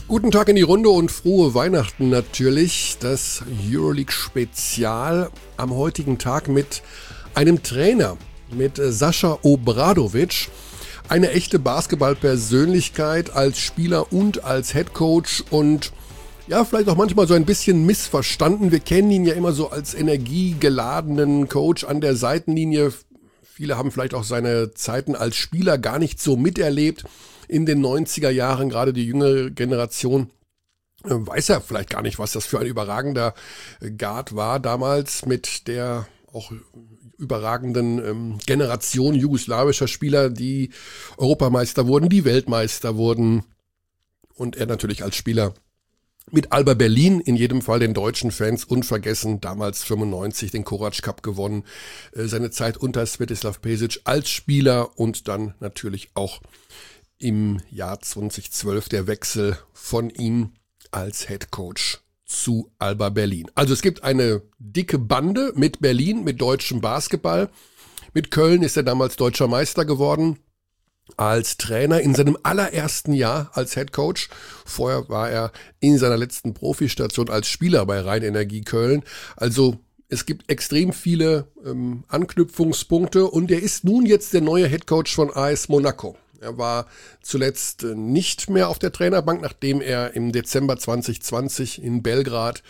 Guten Tag in die Runde und frohe Weihnachten natürlich. Das Euroleague-Spezial am heutigen Tag mit einem Trainer, mit Sascha Obradovic. Eine echte Basketball-Persönlichkeit als Spieler und als Headcoach und ja, vielleicht auch manchmal so ein bisschen missverstanden. Wir kennen ihn ja immer so als energiegeladenen Coach an der Seitenlinie. Viele haben vielleicht auch seine Zeiten als Spieler gar nicht so miterlebt. In den 90er Jahren, gerade die jüngere Generation, weiß ja vielleicht gar nicht, was das für ein überragender Guard war damals mit der auch überragenden Generation jugoslawischer Spieler, die Europameister wurden, die Weltmeister wurden und er natürlich als Spieler mit Alba Berlin, in jedem Fall den deutschen Fans unvergessen, damals 95 den Korac Cup gewonnen, seine Zeit unter Svetislav Pešić als Spieler und dann natürlich auch im Jahr 2012 der Wechsel von ihm als Head Coach zu Alba Berlin. Also es gibt eine dicke Bande mit Berlin, mit deutschem Basketball. Mit Köln ist er damals deutscher Meister geworden. Als Trainer in seinem allerersten Jahr als Head Coach. Vorher war er in seiner letzten Profistation als Spieler bei Rhein-Energie Köln. Also es gibt extrem viele Anknüpfungspunkte und er ist nun jetzt der neue Head Coach von AS Monaco. Er war zuletzt nicht mehr auf der Trainerbank, nachdem er im Dezember 2020 in Belgrad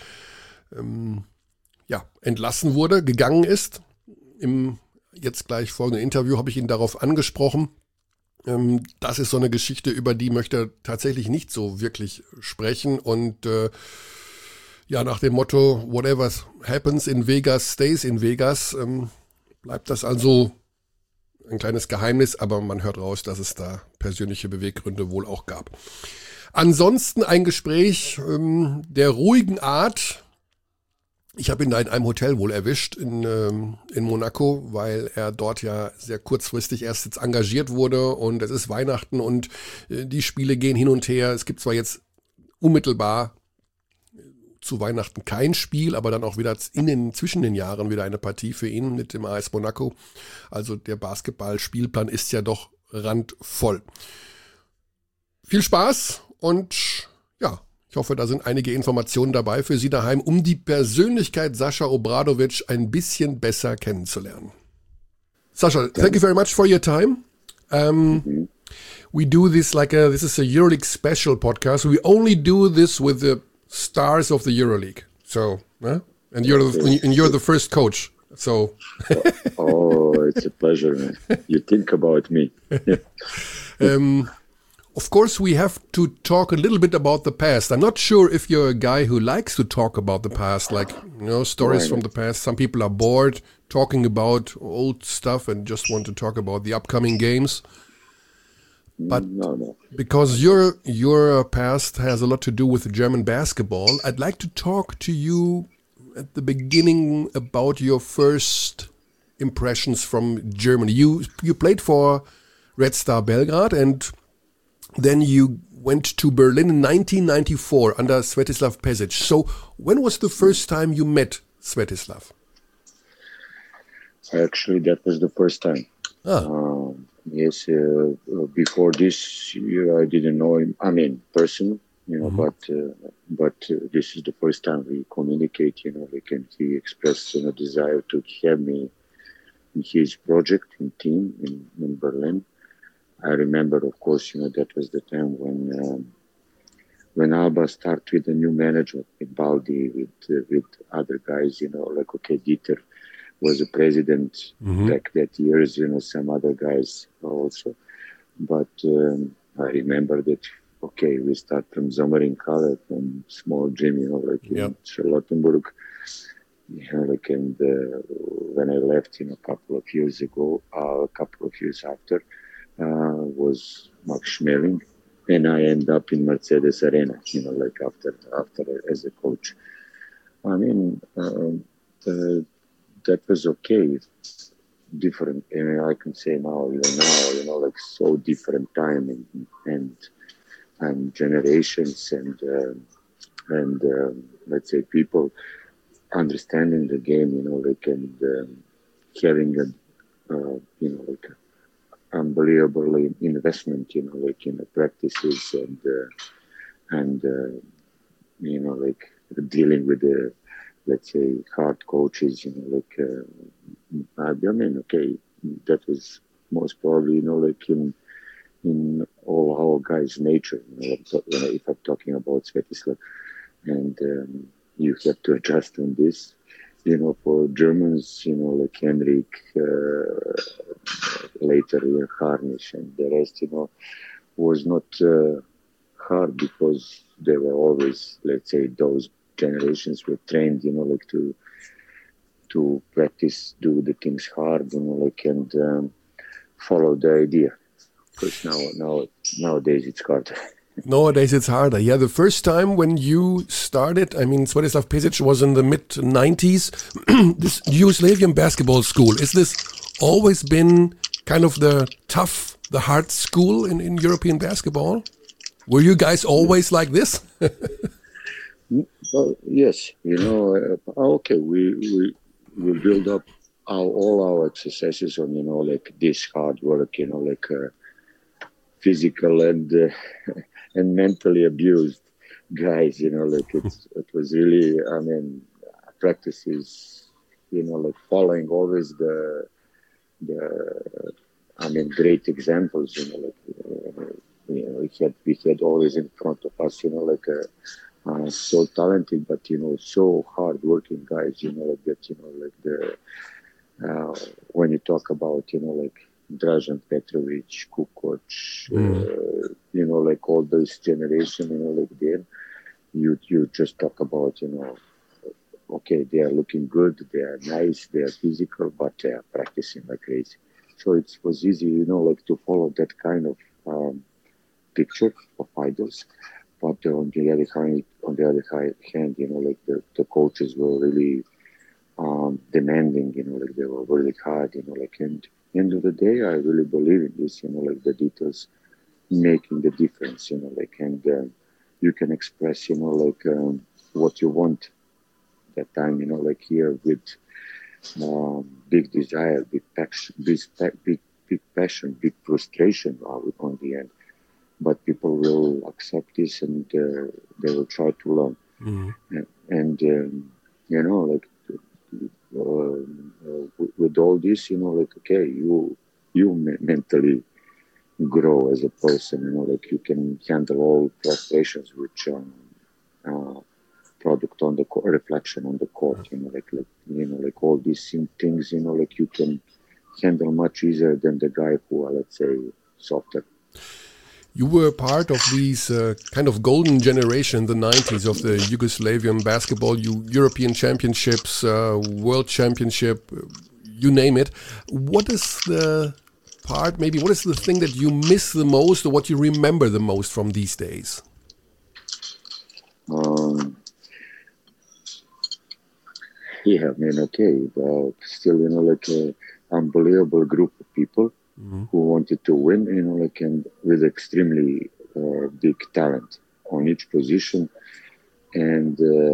entlassen wurde, gegangen ist. Im jetzt gleich folgenden Interview habe ich ihn darauf angesprochen. Das ist so eine Geschichte, über die möchte er tatsächlich nicht so wirklich sprechen. Und nach dem Motto, whatever happens in Vegas, stays in Vegas, bleibt das also ein kleines Geheimnis, aber man hört raus, dass es da persönliche Beweggründe wohl auch gab. Ansonsten ein Gespräch der ruhigen Art. Ich habe ihn da in einem Hotel wohl erwischt in Monaco, weil er dort ja sehr kurzfristig erst jetzt engagiert wurde und es ist Weihnachten und die Spiele gehen hin und her. Es gibt zwar jetzt unmittelbar zu Weihnachten kein Spiel, aber dann auch wieder zwischen den Jahren wieder eine Partie für ihn mit dem AS Monaco. Also der Basketball-Spielplan ist ja doch randvoll. Viel Spaß und ja, ich hoffe, da sind einige Informationen dabei für Sie daheim, um die Persönlichkeit Sascha Obradovic ein bisschen besser kennenzulernen. Sascha, thank you very much for your time. We do this this is a EuroLeague special podcast. We only do this with the stars of the EuroLeague. So, and you're the first coach. So, it's a pleasure, man. You think about me. Of course, we have to talk a little bit about the past. I'm not sure if you're a guy who likes to talk about the past, stories from the past. Some people are bored talking about old stuff and just want to talk about the upcoming games. But No. Because your past has a lot to do with German basketball, I'd like to talk to you at the beginning about your first impressions from Germany. You played for Red Star Belgrade and then you went to Berlin in 1994 under Svetislav Pešić. So when was the first time you met Svetislav? Actually, that was the first time. Yes, before this, I didn't know him. I mean, person, but this is the first time we communicate. He expressed a desire to have me in his project, in team in Berlin. I remember, of course, that was the time when Alba started with a new manager, with Baldi, with other guys, Dieter was a president back that years, some other guys also. But I remember that, we start from Sommerink-Halle, from small gym, in Charlottenburg. And when I left, a couple of years ago, a couple of years after, was Max Schmeling. And I end up in Mercedes Arena, after as a coach. I mean, that was okay. Different, I can say now, so different time and generations and let's say people understanding the game, and having unbelievable investment, in the practices and like dealing with the, let's say, hard coaches, I mean, okay, that was most probably, like in all our guys' nature. If I'm talking about Svetislav, and you have to adjust on this. For Germans, like Henrik, later Harnish, and the rest, was not hard because they were always, let's say, those generations were trained, like to practice, do the things hard, and follow the idea. Because nowadays it's hard. Nowadays it's harder. Yeah, the first time when you started, I mean, Svetislav Pesic was in the mid-90s. This Yugoslavian basketball school, is this always been kind of the tough, the hard school in European basketball? Were you guys always like this? Well, yes. Okay, we build up all our exercises on, like this hard work, physical and and mentally abused guys, like it was really, I mean, practices, like following always the I mean, great examples, we had always in front of us, so talented, but so hard working guys, like that, like the when you talk about, like Dražan Petrovic, Kukoc, like all this generation, like then you just talk about, okay, they are looking good, they are nice, they are physical, but they are practicing like crazy. So it was easy, like to follow that kind of picture of idols. But on the other hand, like the coaches were really demanding, like they were really hard, like, and end of the day, I really believe in this, like the details making the difference, like, and you can express, like what you want that time, like here with big desire, big passion, big frustration on the end. But people will accept this and they will try to learn. Mm-hmm. And like with all this, like, okay, you mentally grow as a person, like you can handle all frustrations which product on the reflection on the court, like all these things, like you can handle much easier than the guy who are, let's say, softer. You were part of these kind of golden generation in the 90s of the Yugoslavian basketball, European championships, world championship, you name it. What is the part, maybe, what is the thing that you miss the most or what you remember the most from these days? Yeah, I mean, okay, still, like an unbelievable group of people who wanted to win, like, and with extremely big talent on each position, and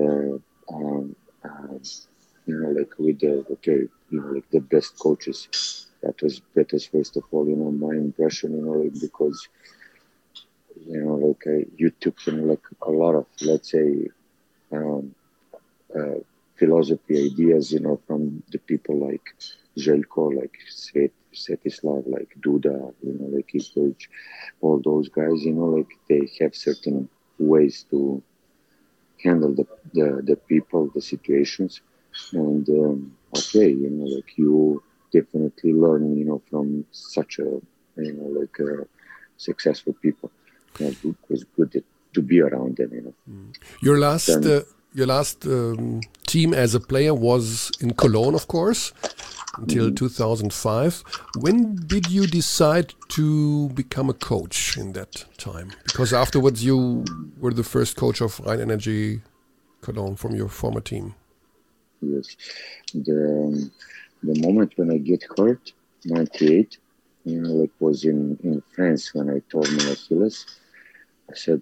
like with like the best coaches. That was first of all, my impression, like, because like you took like a lot of, let's say, philosophy ideas, from the people like Željko, like Svetislav, like Duda, like Ivkovic, all those guys, like they have certain ways to handle the people, the situations, and okay, like you definitely learn, from such a, like successful people. It was good to be around them, Your last team as a player was in Cologne, of course, until 2005. When did you decide to become a coach in that time? Because afterwards you were the first coach of Rhein Energy Cologne from your former team. Yes. The moment when I get hurt, 98, like was in France when I tore my Achilles. I said,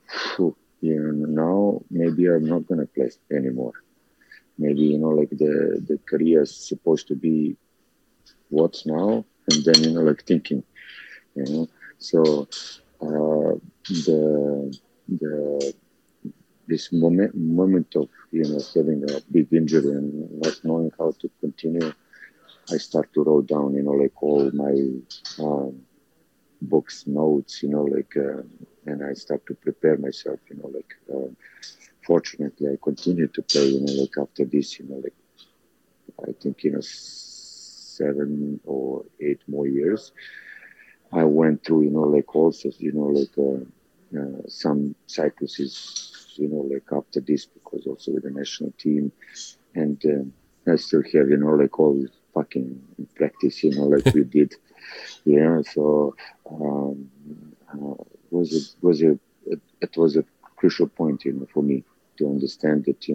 now maybe I'm not going to play anymore. Maybe, like the career is supposed to be what's now, and then, like thinking, so the the this moment of having a big injury and not knowing how to continue, I start to write down like all my books, notes, and I start to prepare myself, fortunately I continued to play, after this, I think, 7 or 8 more years. I went through, also, some cycluses, after this, because also with the national team, and I still have, all fucking practice, we did. Yeah, so it was a crucial point, for me to understand that,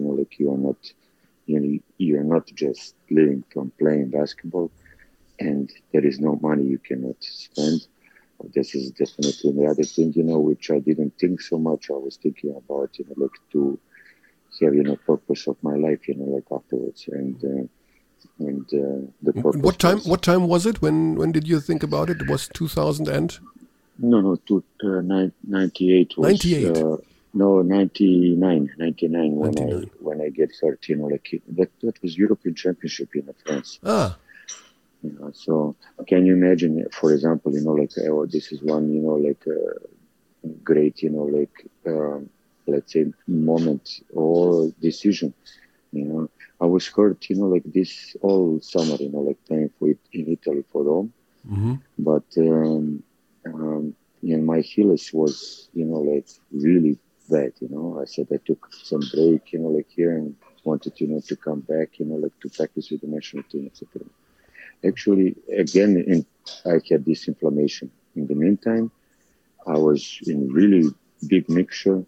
you are not just living from playing basketball, and there is no money you cannot spend. This is definitely the other thing, which I didn't think so much. I was thinking about, to have, purpose of my life, afterwards, and the purpose. What time was it? When did you think about it? It was 2000 and? No, 98 was. 98. No, 99 99. when I get hurt, that was European Championship in France. So can you imagine, for example, this is one, great, let's say moment or decision. I was hurt, this all summer, playing in Italy for Rome. Mm-hmm. But my Achilles was, really bad. I said I took some break, here, and wanted, to come back, to practice with the national team, etc. Actually, again, I had this inflammation. In the meantime, I was in really big mixture,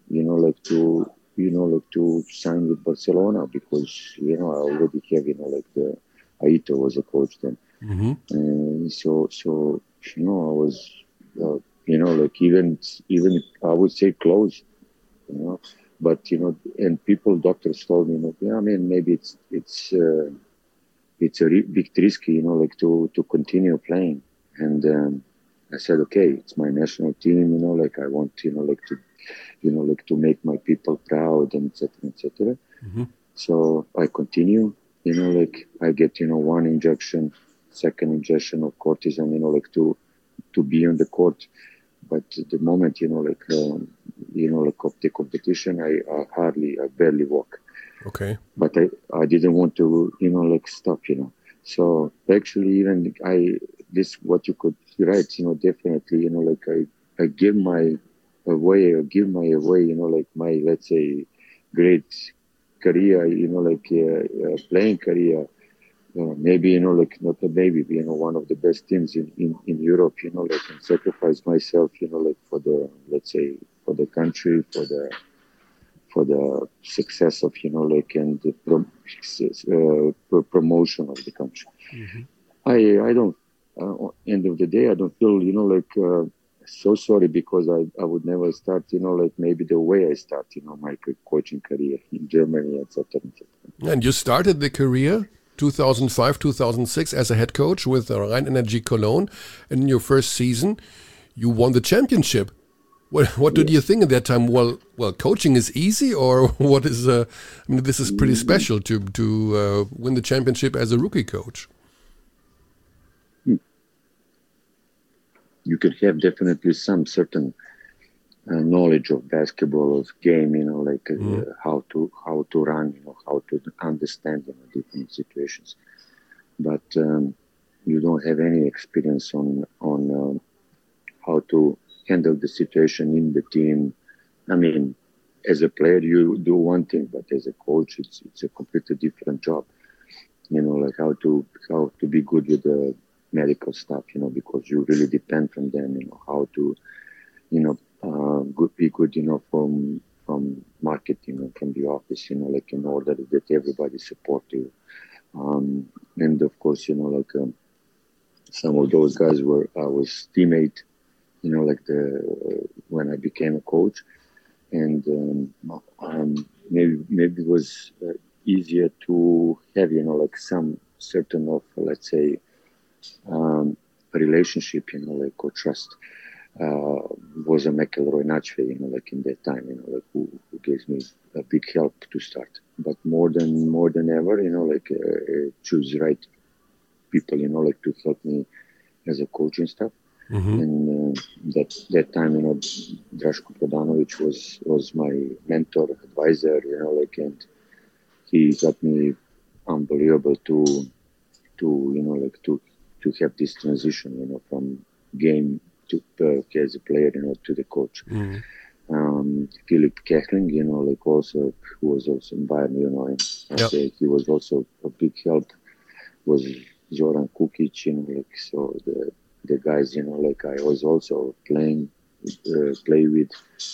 to sign with Barcelona, because, I already have, the Aito was a coach then. Mm-hmm. And so, I was, even I would say close, but, and doctors told me, maybe it's a bit risky, to continue playing. And I said, okay, it's my national team, I want, to make my people proud, and etc., etc. Mm-hmm. So I continue, I get, one injection, second injection of cortisone, to be on the court. But the moment, of the competition, I barely walk. Okay. But I didn't want to, stop, So actually, even this, what you could write, definitely, I give my away, my, let's say, great career, playing career. Maybe, not a baby, one of the best teams in Europe, and sacrifice myself, for the, let's say, for the country, for the success of, and the promotion of the country. Mm-hmm. I don't, end of the day, I don't feel, so sorry, because I would never start, maybe the way I start, my coaching career in Germany, etc. And you started the career 2005, 2006 as a head coach with Rhein-Energie Cologne. And in your first season, you won the championship. What did you think at that time? Well, coaching is easy, or what is? This is pretty special to win the championship as a rookie coach. You could have definitely some certain knowledge of basketball, of game, how to run, how to understand, different situations. But you don't have any experience on how to handle the situation in the team. I mean, as a player, you do one thing, but as a coach, it's a completely different job. How to be good with the medical stuff, because you really depend from them. How to, be good, from marketing, from the office, in order that everybody support you. And of course, some of those guys I was teammate, when I became a coach, and maybe it was easier to have, some certain of, let's say, relationship, or trust. was a McElroy Nachwe, like in that time, like who gave me a big help to start. But more than ever, like choose right people, like to help me as a coach and stuff. Mm-hmm. And that time, Draško Prodanović was my mentor, advisor, like, and he got me unbelievable to like to have this transition, from game to as a player, to the coach. Mm-hmm. Philip Kechling, like also, who was also in Bayern, and yep. He was also a big help. Was Zoran Kukic, like, so the guys, like I was also play with.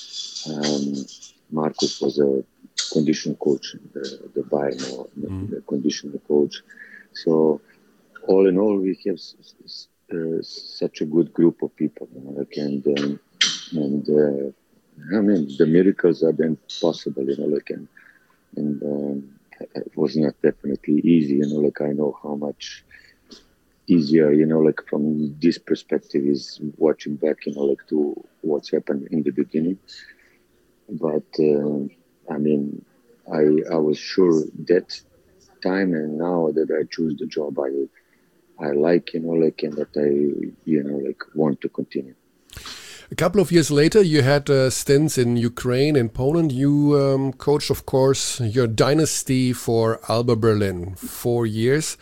Marcus was a condition coach, the Bayern, the condition coach. So all in all, we have such a good group of people, like, and I mean, the miracles are then possible, like, and it was not definitely easy, like, I know how much easier, like, from this perspective is watching back, like, to what's happened in the beginning. But I mean, I was sure that time and now that I choose the job I like, like, and that I, like, want to continue. A couple of years later, you had stints in Ukraine and Poland. You coached, of course, your dynasty for Alba Berlin, 4 years.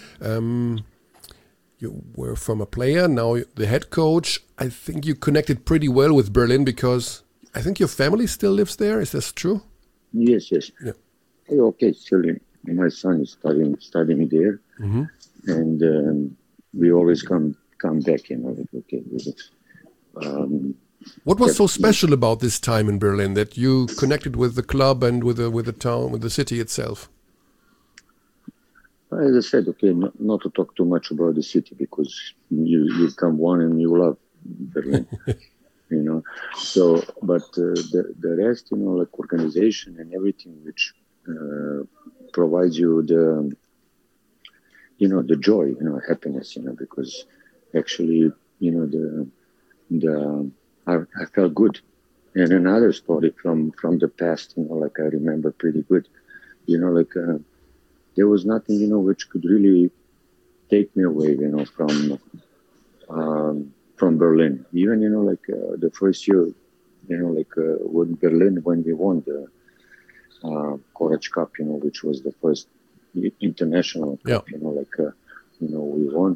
You were from a player, now the head coach. I think you connected pretty well with Berlin because I think your family still lives there. Is this true? Yes. Yeah. Okay, still, my son is studying there, mm-hmm. and we always come back. Like, okay. What was so special about this time in Berlin that you connected with the club and with the town, with the city itself? As I said, okay, not to talk too much about the city because you come one and you love Berlin, So, but the rest, like organization and everything, which provides you the joy, happiness, because actually, I felt good. And another story from the past, like I remember pretty good, like there was nothing, which could really take me away, from Berlin. Even, like the first year, like when Berlin, when we won the Korać Cup, which was the first international cup, like, we won.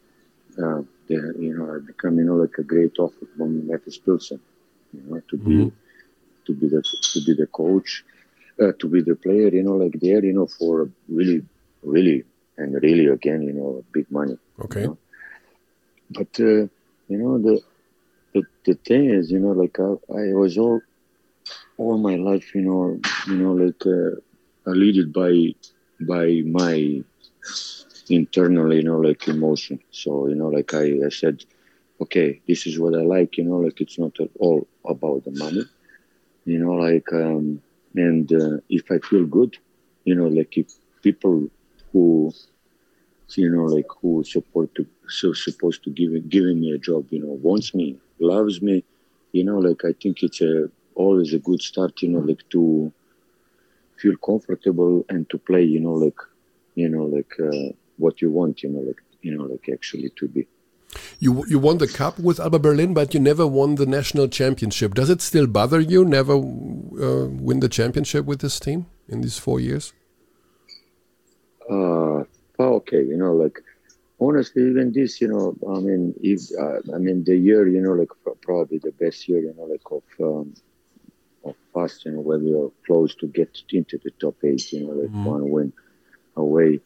I become, like a great offer from Mattis Pilsen, to be the coach, to be the player, like there, for really, really, and really again, big money. Okay. But the thing is, like I was all my life, like leaded by my internal, like emotion. So, like I said, okay, this is what I like, like it's not at all about the money, like, and if I feel good, like if people who, like who supposed to giving me a job, wants me, loves me, like I think it's always a good start, like to feel comfortable and to play, like, what you want, like actually to be. You won the cup with Alba Berlin, but you never won the national championship. Does it still bother you never win the championship with this team in these 4 years? Okay, like honestly, even this, I mean, if the year, like probably the best year, like of us, when we are close to get into the top 8, like one win away.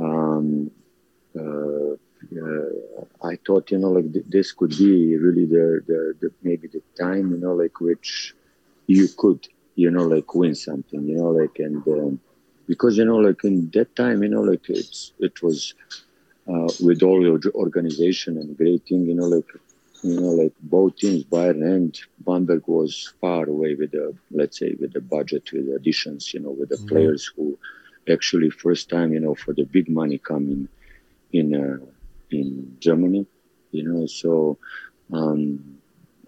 I thought, like this could be really the maybe the time, like which you could, like win something, like, and because, like in that time, like it was with all your organization and great thing, like both teams, Bayern and Bamberg, was far away with the, let's say, with the budget, with the additions, with the players who actually first time, for the big money coming in Germany, so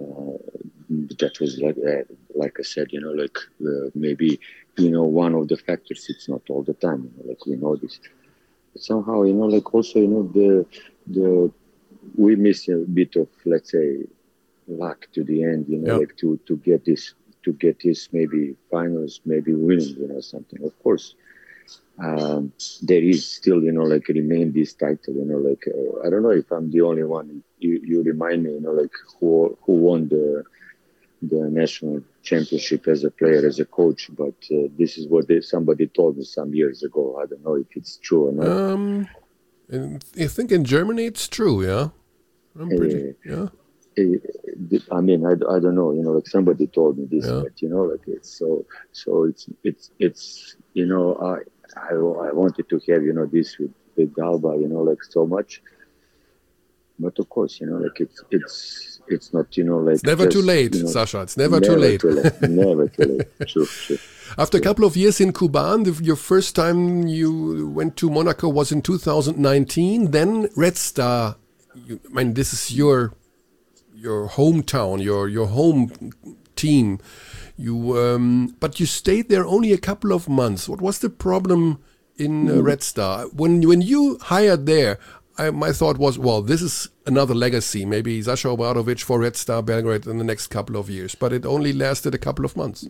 That was like I said, maybe, one of the factors. It's not all the time, like we know this. Somehow, like also, the we miss a bit of, let's say, luck to the end, like to get this maybe finals, maybe winning, something. Of course, there is still, like remain this title, like I don't know if I'm the only one. You remind me, like who won the national championship as a player, as a coach, but this is what somebody told me some years ago. I don't know if it's true or not. I think in Germany it's true, yeah. I'm pretty, yeah. I mean, I don't know, like somebody told me this, but like it's so it's I wanted to have this with Alba, like so much. But of course, like it's not, like it's never too late, Sasha. It's never too late. Never too late. True. After a couple of years in Kuban, your first time you went to Monaco was in 2019. Then Red Star. This is your hometown, your home team. But you stayed there only a couple of months. What was the problem in Red Star when you hired there? My thought was, well, this is another legacy, maybe Sasha Obradovic for Red Star Belgrade in the next couple of years, but it only lasted a couple of months.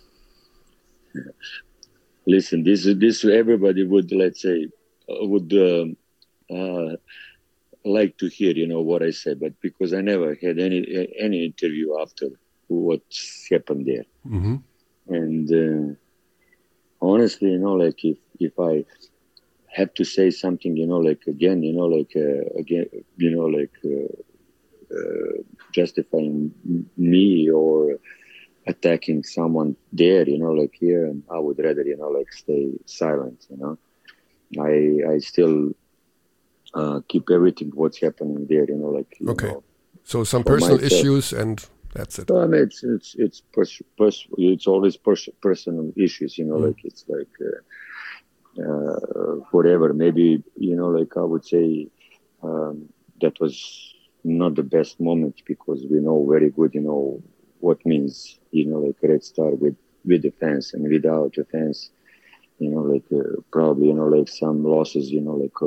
Listen, this everybody would, let's say, like to hear, what I say, but because I never had any interview after what's happened there, and honestly, like if I have to say something, like again, justifying me or attacking someone there, like here, I would rather, like stay silent. I still keep everything what's happening there, like. Okay. So some personal issues, and that's it. Well, I mean, it's always personal issues, like it's like. Whatever, maybe, like I would say that was not the best moment because we know very good, what means, like Red Star with the fans and without the fans, like probably, like some losses, like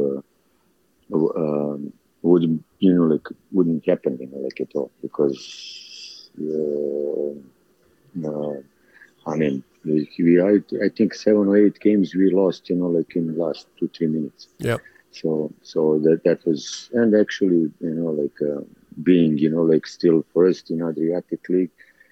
wouldn't happen, like at all because I mean, I think 7 or 8 games we lost, like in the last 2-3 minutes. Yeah. So that was, and actually, like being, like still first in Adriatic League,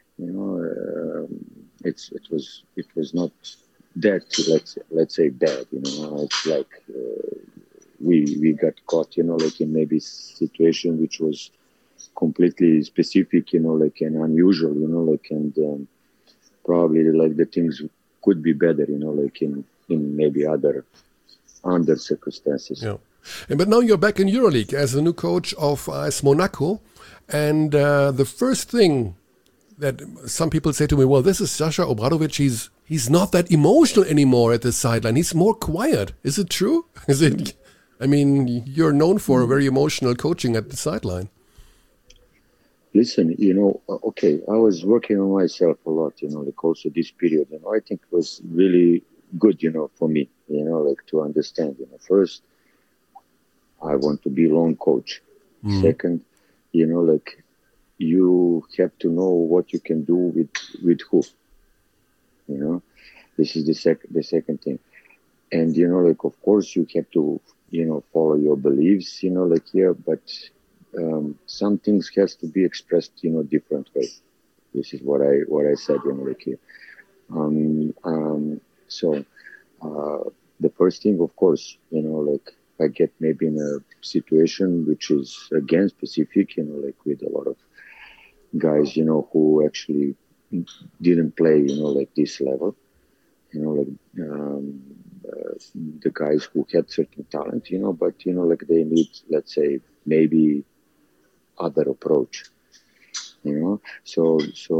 it was not that, let's say bad, it's like we got caught, like in maybe situation which was completely specific, like and unusual, like and. Probably like the things could be better, like in maybe other circumstances. Yeah, but now you're back in EuroLeague as the new coach of AS Monaco, and the first thing that some people say to me, well, this is Sasha Obradovic. He's not that emotional anymore at the sideline. He's more quiet. Is it true? Is it? I mean, you're known for a very emotional coaching at the sideline. Listen, okay, I was working on myself a lot, like also this period, I think it was really good, for me, like to understand, first, I want to be lone coach. Second, like you have to know what you can do with who, this is the second thing. And, like, of course you have to, follow your beliefs, like here, but some things has to be expressed, different way. This is what I said, like here. So the first thing, of course, like I get maybe in a situation which is again specific, like with a lot of guys, who actually didn't play, like this level, like the guys who had certain talent, but like they need, let's say, maybe other approach, so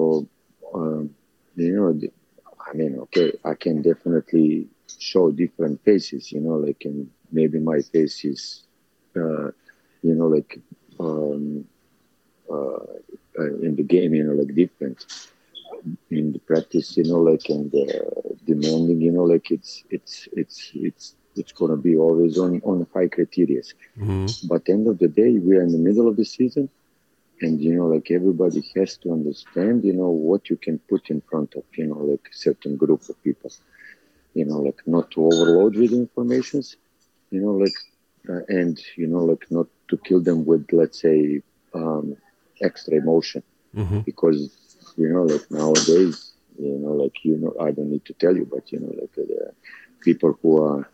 I mean, okay, I can definitely show different faces, like, and maybe my face is like in the game, like different in the practice, like and demanding, like it's gonna be always on high criteria. Mm-hmm. But end of the day, we are in the middle of the season, and like everybody has to understand, what you can put in front of, like certain group of people, like not to overload with informations, like and like not to kill them with, let's say, extra emotion, mm-hmm. because like nowadays, like I don't need to tell you, but like the people who are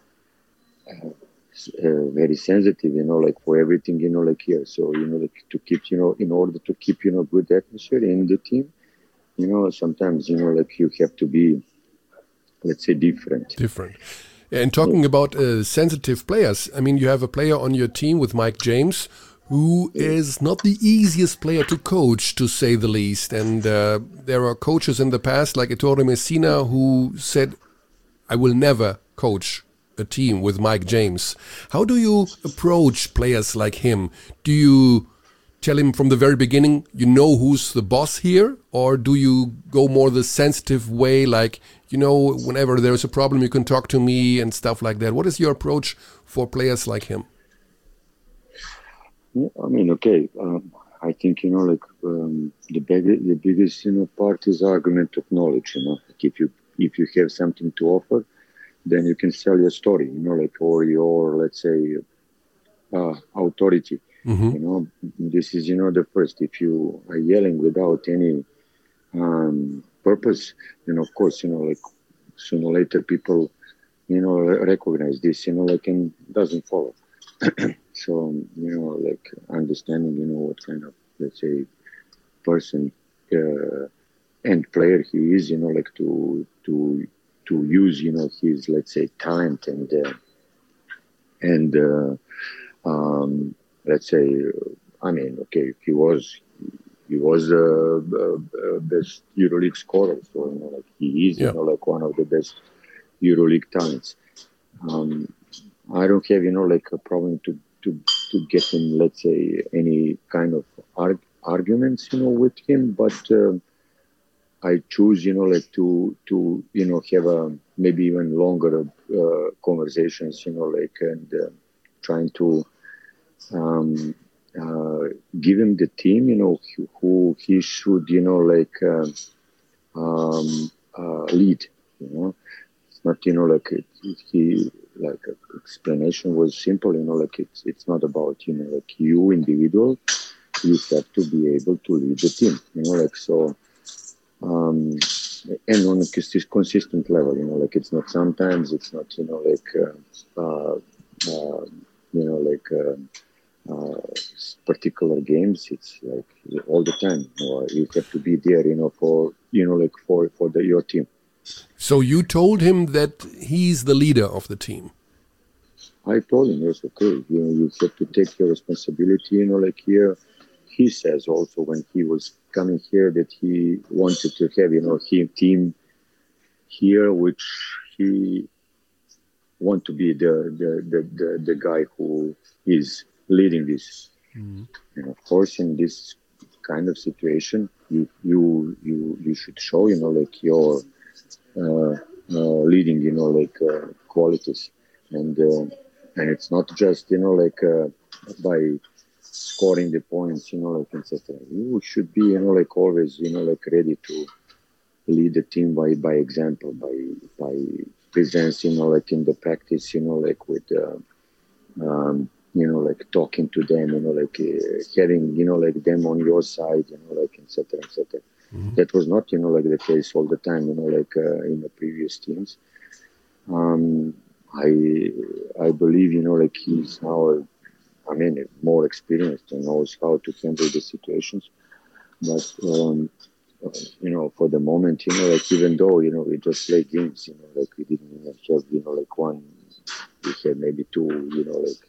very sensitive, like for everything, like here. So like to keep, in order to keep, good atmosphere in the team, sometimes like you have to be, let's say, different. And talking about sensitive players, I mean, you have a player on your team with Mike James, who is not the easiest player to coach, to say the least. And there are coaches in the past, like Ettore Messina, who said, I will never coach a team with Mike James. How do you approach players like him? Do you tell him from the very beginning, who's the boss here? Or do you go more the sensitive way, like, whenever there's a problem, you can talk to me and stuff like that? What is your approach for players like him? I mean, okay. I think, like the biggest, part is argument of knowledge, like if you have something to offer, then you can sell your story, like, or your, let's say, authority. Mm-hmm. This is, the first. If you are yelling without any purpose, then of course, like sooner or later people, recognize this, like, and doesn't follow. So, like understanding, what kind of, let's say, person and player he is, like to use, his, let's say, talent and let's say, I mean, okay, he was best EuroLeague scorer, so like he is, like one of the best EuroLeague talents. I don't have, like a problem to get in, let's say, any kind of arguments, with him, but I choose, like to have a maybe even longer conversations, like, and trying to give him the team, who he should, like lead. It's not, like he, like explanation was simple. like it's not about, like you individual. You have to be able to lead the team. Like so. And on a consistent level, like it's not sometimes, it's not, particular games. It's like all the time. You have to be there, for, like for your team. So you told him that he's the leader of the team. I told him, yes, okay. You have to take your responsibility. Like here, he says also when he was coming here that he wanted to have, his team here, which he want to be the guy who is leading this. Mm-hmm. And of course, in this kind of situation, you should show, like your leading, like qualities, and it's not just, like by scoring the points, like etc. You should be, like always, like ready to lead the team by example, by presence, like in the practice, like with like talking to them, like having, like them on your side, like etc. etc. Mm-hmm. That was not, like the case all the time, like in the previous teams. I believe, like he's now, more experienced and knows how to handle the situations. But, for the moment, like even though, we just play games, like we didn't even have, like one, we had maybe two, like,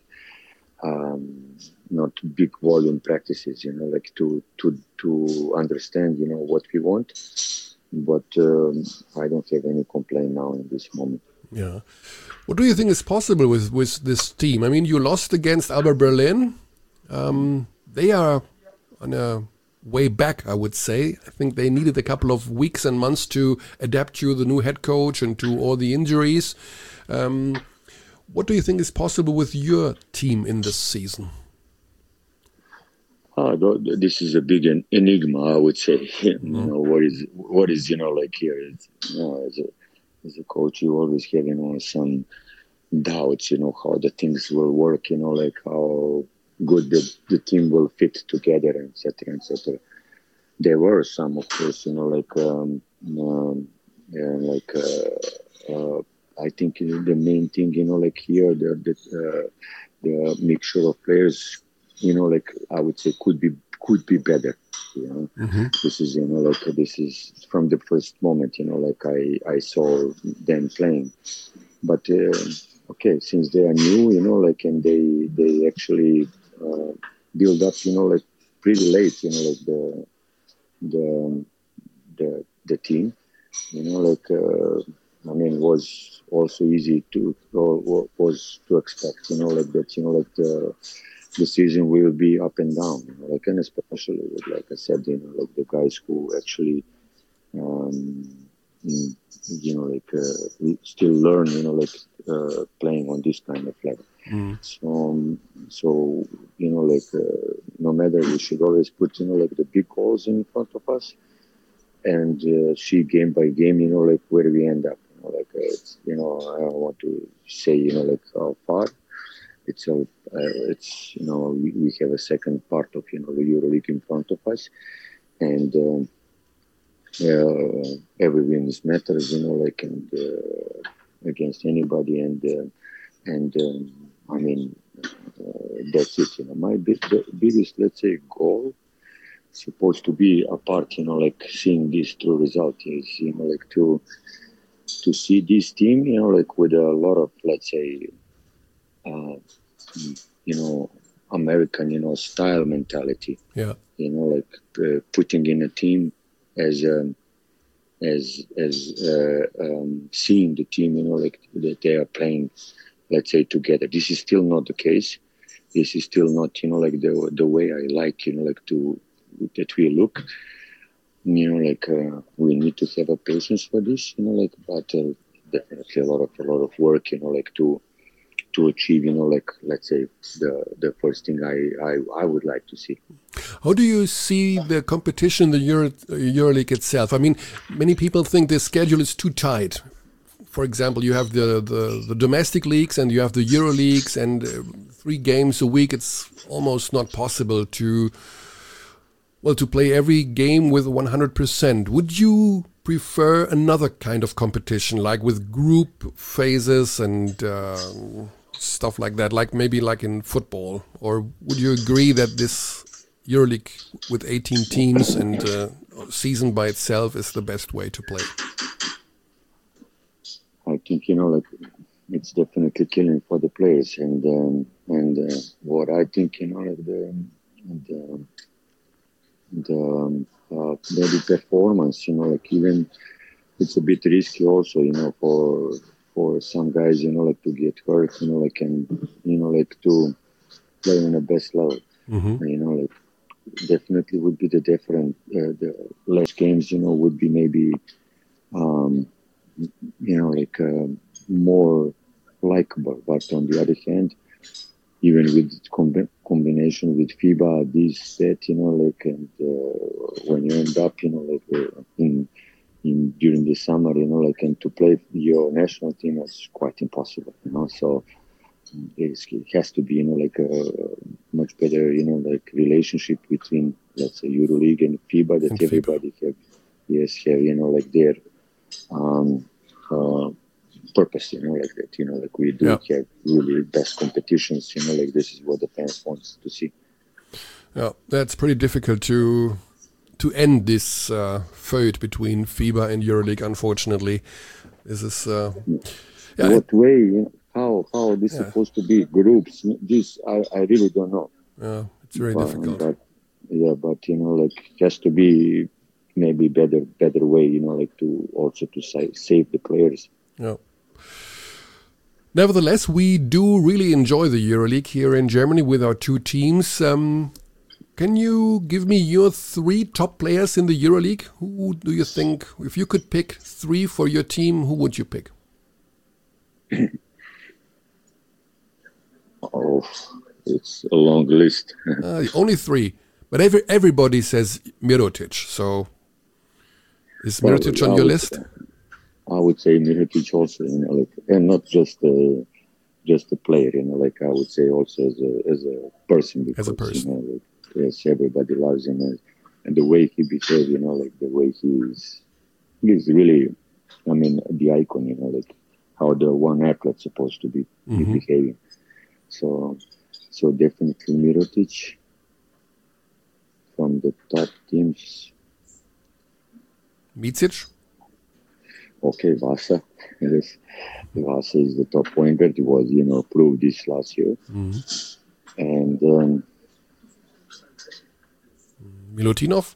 not big volume practices, like to understand, what we want. But I don't have any complaint now in this moment. Yeah. What do you think is possible with this team? I mean, you lost against Alba Berlin. They are on a way back, I would say. I think they needed a couple of weeks and months to adapt to the new head coach and to all the injuries. What do you think is possible with your team in this season? This is a big enigma, I would say. You know, what is like here? As a coach, you always have some doubts. How the things will work. Like how good the team will fit together, etc., etc. There were some, of course. I think the main thing, like here, the mixture of players. I would say could be better. This is this is from the first moment. I saw them playing, but okay, since they are new, and they actually build up, pretty late, the team, was also easy to expect, that, the season will be up and down, and especially with, like I said, the guys who actually, still learn, playing on this kind of level. So no matter, we should always put, the big goals in front of us, and see game by game, where we end up. It's, I don't want to say, how far. It's we have a second part of the EuroLeague in front of us, and every win matters, and against anybody, and that's it. My biggest, let's say, goal supposed to be apart, seeing this true result is, to see this team, with a lot of, let's say, American, style mentality. Yeah. Putting in a team as seeing the team, that they are playing, let's say, together. This is still not the case. This is still not, the way I like, that we look. We need to have a patience for this, but definitely a lot of work, to achieve, let's say, the first thing I would like to see. How do you see the competition, the EuroLeague itself? I mean, many people think the schedule is too tight. For example, you have the domestic leagues and you have the EuroLeagues, and 3 games a week. It's almost not possible to play every game with 100%. Would you prefer another kind of competition, like with group phases and stuff like that, maybe like in football? Or would you agree that this EuroLeague with 18 teams and season by itself is the best way to play? I think, it's definitely killing for the players. And what I think, the performance, even it's a bit risky also, for some guys, to get hurt, and, to play on the best level. Definitely would be the different, the less games, would be maybe, more likable. But on the other hand, even with combination with FIBA, this set, and when you end up, during the summer, and to play your national team is quite impossible, So it has to be, a much better, relationship between, let's say, EuroLeague and FIBA, that everybody have, their purpose, that, we do have really best competitions, this is what the fans want to see. Yeah, that's pretty difficult to end this feud between FIBA and EuroLeague, unfortunately. This is what way, how this is supposed to be, groups, this I really don't know. Yeah, it's very difficult. But it has to be maybe better way, to also to save the players. Yeah. Nevertheless, we do really enjoy the EuroLeague here in Germany with our 2 teams. Can you give me your 3 top players in the EuroLeague? Who do you think, if you could pick 3 for your team, who would you pick? Oh, it's a long list. Only 3, but everybody says Mirotic. So is Mirotic on your list? I would say Mirotic also, and not just a player, I would say also as a person. Because, as a person. Yes, everybody loves him, and the way he behaves, the way he's really, the icon, how the one athlete supposed to be behaving. So definitely Mirotic from the top teams. Micic? Okay, Vasa. Yes. Vasa is the top point guard. He was, proved this last year. And Milutinov?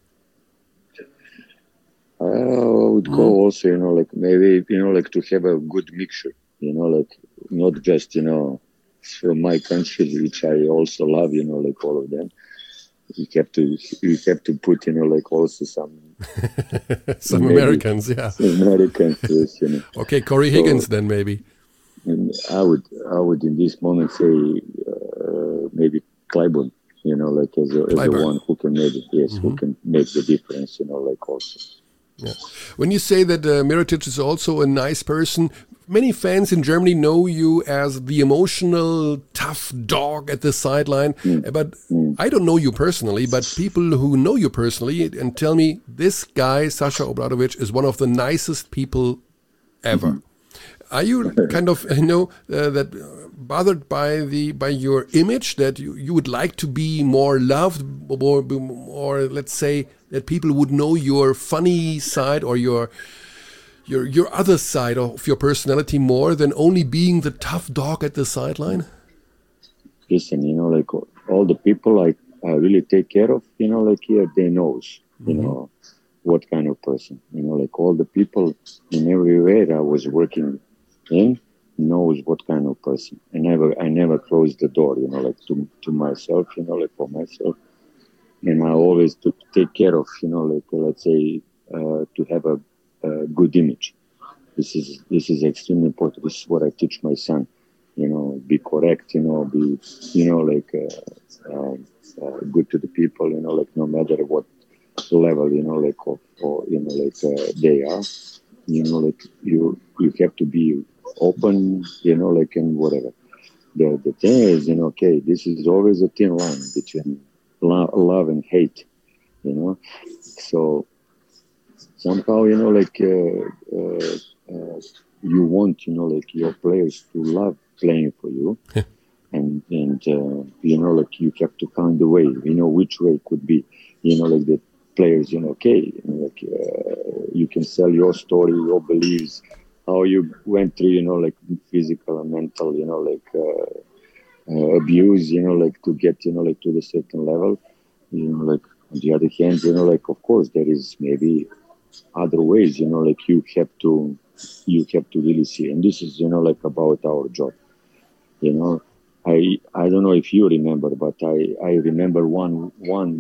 I would go also, maybe, to have a good mixture, not just, from my country, which I also love, all of them. You have to put, also some some Americans, yeah. Some Americans, yes, Okay, Corey Higgins then maybe. And I would in this moment say maybe Clyburn, as the one who can who can make the difference, also. Yeah. When you say that Mirotic is also a nice person, many fans in Germany know you as the emotional, tough dog at the sideline. But I don't know you personally, but people who know you personally and tell me this guy, Sasha Obradovic, is one of the nicest people ever. Are you kind of, that bothered by your image, that you would like to be more loved, or let's say that people would know your funny side or your other side of your personality more than only being the tough dog at the sideline? Listen, all the people I really take care of, here, they knows, what kind of person, all the people in everywhere I was working in knows what kind of person. I never closed the door, to myself, for myself. And I always to take care of, let's say, to have a good image. This is extremely important. This is what I teach my son. Be correct. Be good to the people. No matter what level, they are. You have to be open. And whatever. The thing is, this is always a thin line between love and hate. So somehow, you want, your players to love playing for you. and you have to find a way, which way could be, the players, you can sell your story, your beliefs, how you went through, physical and mental, abuse, to get, to the certain level, on the other hand, of course, there is maybe other ways, you have to really see. And this is, about our job. I don't know if you remember, but I remember one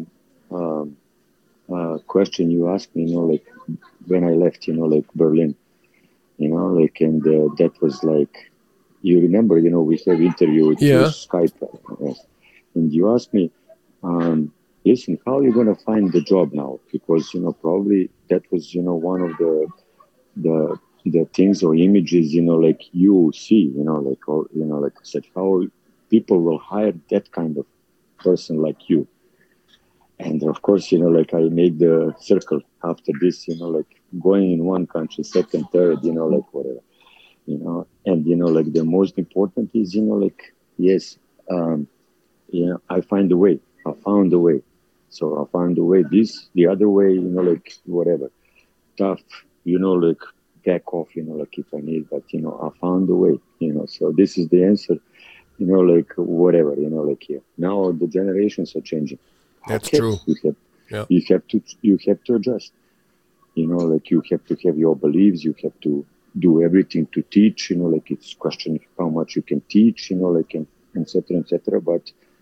question you asked me, when I left, Berlin, and that was you remember, we have interviewed through Skype, and you asked me, listen, how are you going to find the job now? Because, probably that was, one of the things or images, you see, I said, how people will hire that kind of person like you. And of course, I made the circle after this, going in one country, second, third, whatever, and, the most important is, yes, I find a way. I found a way. So I found a way, the other way, whatever. Tough, back off, if I need, but, I found a way, so this is the answer, whatever, here. Now the generations are changing. That's true. You have to adjust, you have to have your beliefs, you have to do everything to teach, it's question how much you can teach, and et cetera, but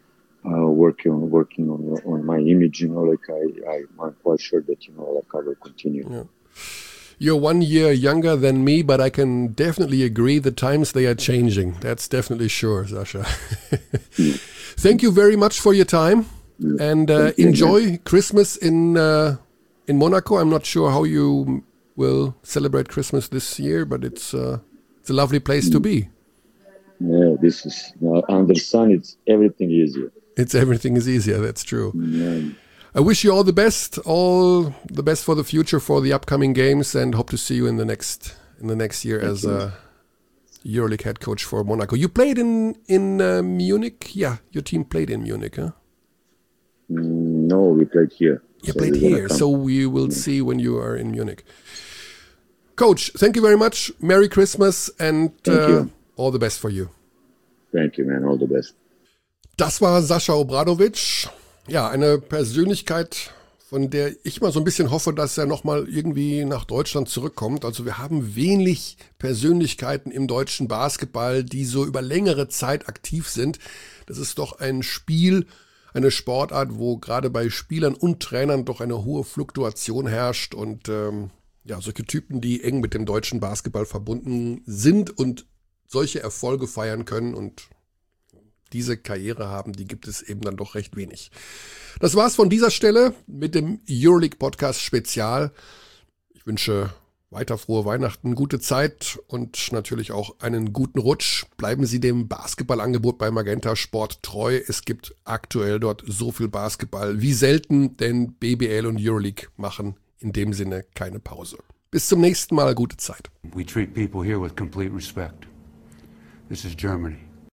working on my image. I'm quite sure that I will continue. Yeah. You're 1 year younger than me, but I can definitely agree the times they are changing. That's definitely sure, Sasha. Thank you very much for your time, and enjoy Christmas in Monaco. I'm not sure how you will celebrate Christmas this year, but it's a lovely place to be. Yeah, this is under the sun. Everything easier. Everything is easier. That's true. Yeah. I wish you all the best for the future, for the upcoming games, and hope to see you in the next year as a EuroLeague head coach for Monaco. You played in Munich? Yeah, your team played in Munich, huh? No, we played here. You played here, so we will see when you are in Munich. Coach, thank you very much. Merry Christmas and all the best for you. Thank you, man. All the best. Das war Sascha Obradovic. Ja, eine Persönlichkeit, von der ich mal so ein bisschen hoffe, dass er nochmal irgendwie nach Deutschland zurückkommt. Also wir haben wenig Persönlichkeiten im deutschen Basketball, die so über längere Zeit aktiv sind. Das ist doch ein Spiel, eine Sportart, wo gerade bei Spielern und Trainern doch eine hohe Fluktuation herrscht und solche Typen, die eng mit dem deutschen Basketball verbunden sind und solche Erfolge feiern können und diese Karriere haben, die gibt es eben dann doch recht wenig. Das war's von dieser Stelle mit dem EuroLeague Podcast Spezial. Ich wünsche weiter frohe Weihnachten, gute Zeit und natürlich auch einen guten Rutsch. Bleiben Sie dem Basketballangebot bei Magenta Sport treu. Es gibt aktuell dort so viel Basketball wie selten, denn BBL und EuroLeague machen in dem Sinne keine Pause. Bis zum nächsten Mal, gute Zeit. We treat people here with complete respect. This is Germany.